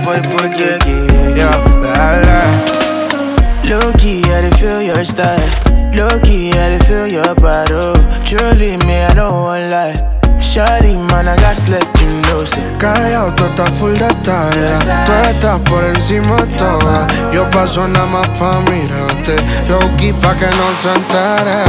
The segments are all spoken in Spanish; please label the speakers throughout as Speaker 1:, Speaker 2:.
Speaker 1: boy Budget.
Speaker 2: Yeah,
Speaker 3: Low-key, I dey feel your style. Low-key, I dey feel your body. Truly, me, I don't want lie. Shawty, man, I got to let you know.
Speaker 2: callado, tú estás full de talla. Tú estás por encima de todas. Yo paso nada más pa' mirarte. Low-key pa' que no se entere.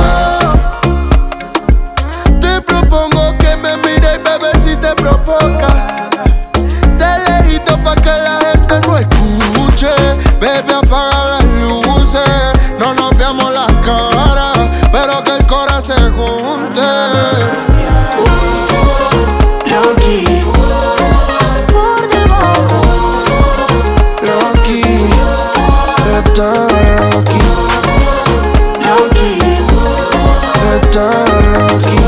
Speaker 2: Te propongo que me mires, bebé, si te provoca. De lejito pa' que la gente no escuche. Bebé, apaga las luces. No nos veamos las caras, pero que el corazón se junte.
Speaker 3: Low-key,
Speaker 4: Por debajo,
Speaker 2: Low-key, está low-key,
Speaker 3: low-key,
Speaker 2: está low-key.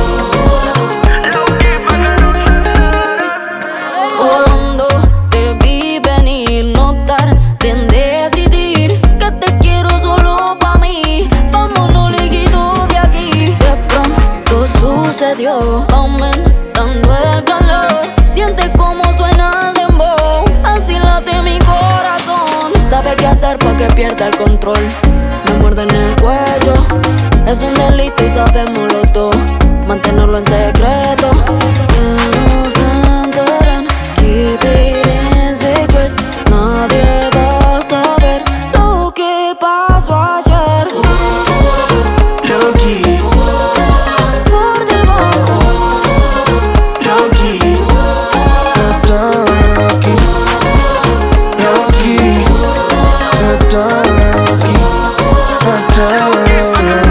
Speaker 4: cuando te vi venir, no tardé en decidir que te quiero solo pa' mí. Vámonos lejitos de aquí. De pronto sucedió, aumentando el calor. Siente cómo suena el dembow, así late mi corazón. Sabe qué hacer pa' que pierda el control. Me muerde en el cuello, es un delito y sabemos los dos. Mantenerlo en secreto, que no se enteren. Keep it in secret. Nadie va a saber lo que pasó ayer.
Speaker 3: low-key,
Speaker 4: Por debajo,
Speaker 3: low-key,
Speaker 2: Está low-key, low-key, está low-key, está low-key.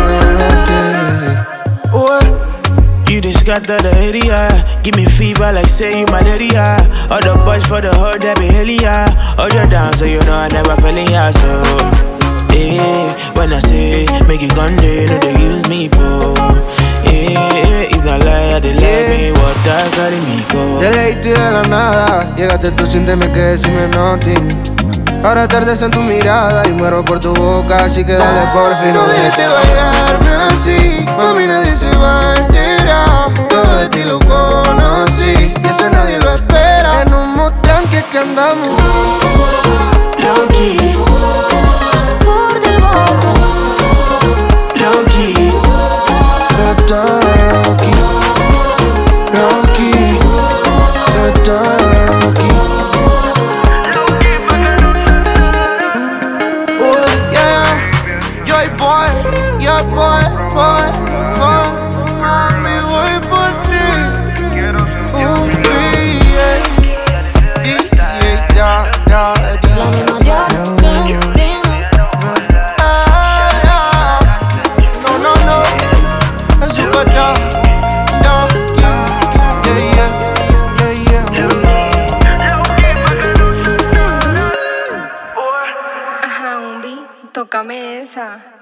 Speaker 3: you just got the area. Give me fever like say you malaria. All the boys for the hood, they be hailing ya. Hold you down so you know I never fell in ya. So, when I say make you gun day, no they use me, bro. If not lie, they let me what that got in me go.
Speaker 2: De ley y de la nada, llegaste tú sin tener que decirme nothing. Ahora tardes en tu mirada y muero por tu boca, así que dale por fin. No dejes de bailarme así, mami, nadie se va a enterar. Todo de ti lo conocí y eso nadie lo espera. En un Mustang que andamos.
Speaker 3: Low-key,
Speaker 4: por debajo,
Speaker 3: low-key,
Speaker 2: Está low-key, low-key, está low-key. Yeah, boy, mami, voy por ti.
Speaker 4: la nena de Argentina.
Speaker 2: No, es super
Speaker 5: Ajá, Umbi, tócame esa.